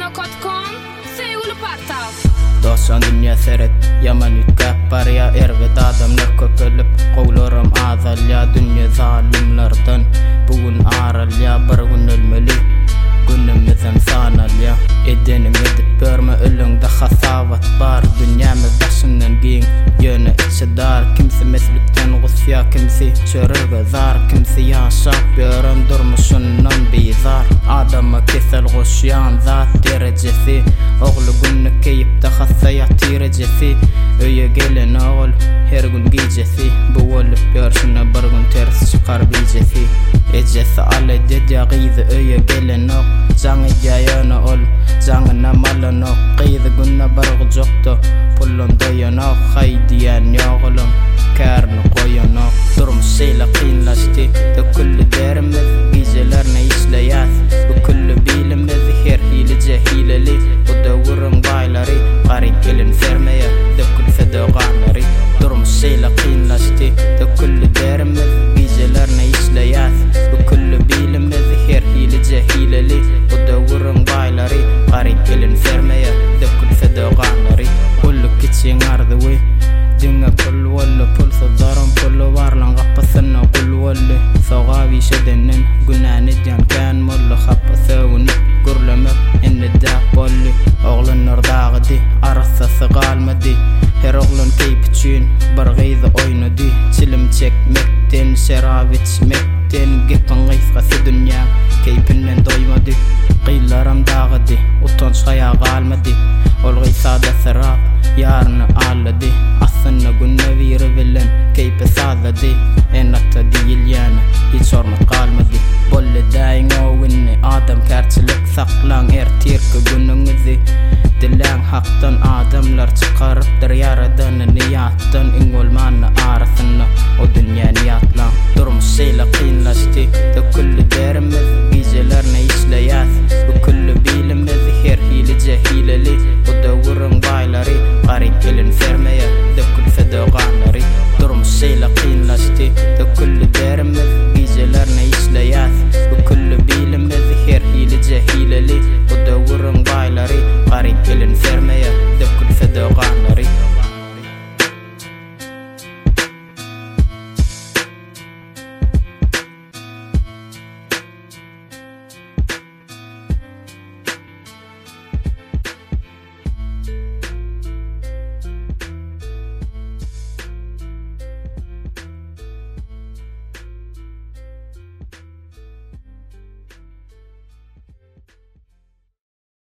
gmail.com سيقولوا بارتاو دوسان دنيا ثرت يمن يتكبر يا إرغد آدم نكوكلب قول رم آذل يا دنيا ظالم لردن بون آرل يا برغن الملي قلنا مثل ثانا يا إدين مد بيرما إلن دخا ثاوت بار دنيا مدحسن ننقين يانا اتسدار كمثي مثلك تنغث فيها كمثي شرق ذار كمثي يا صاحب بيرم درم سنن بيذار آدم كث الغشيان ذات تيرجثي أغلو قلنا كيب تخثى يعتيرجثي ايا قيلن أغل هيرقن قيجثي بول بيرشنا برغن ترث سقار بيجثي إجث على ديديا غيذ ايا قيلن أغل زان جايانا أول زان نمالنا قيذ قلنا برغ جوكتو بلون ديانا خيديان يغلم كارن قويانا درم سيلا قين لاستي تكل ديرمذ بيزلرنا يسلياث بكل بيلمذ هير هيل جاهيل لي ودورم غايلاري قاري كلن فرميا دكل فدو غامري درم سيلا قين لاستي تكل ديرمذ بيزلرنا يسلياث بكل بيلمذ هير هيل جاهيل لي ودورم غايلاري قاري كلن فرميا دكل فدو غامري كل كتشي غاردوي دنيا كل ولا كل صدارم كل وارلان غبثنا كل ولا ثغابي شدنن قلنا نديان كان ملا خب ثوني قرلمك إن الداق بولي أغلن نرداغ دي أرث ثقال مدي هرغلن كيب تشين برغيظ أوينو دي تلم تشك مكتين سرابت مكتين قيقن غيث غث دنيا كيبنن دويمو دي قيل رم داغ دي وطنش خيا غال مدي والغيثادة ثراب يارنا آل دي أثنى قلنا بيرفلن كيب ثاذا دي إنتا دي اليانا يتشور متقال مدي بول داين ويني آدم كارتلك ثقلان إرتيرك قلنا نذي دلان حقتن آدم لارتقارب دريارة دان نياتن إنغول مانا آرثنا ودنيا نياتلان درم سيلا قين لاستي تكل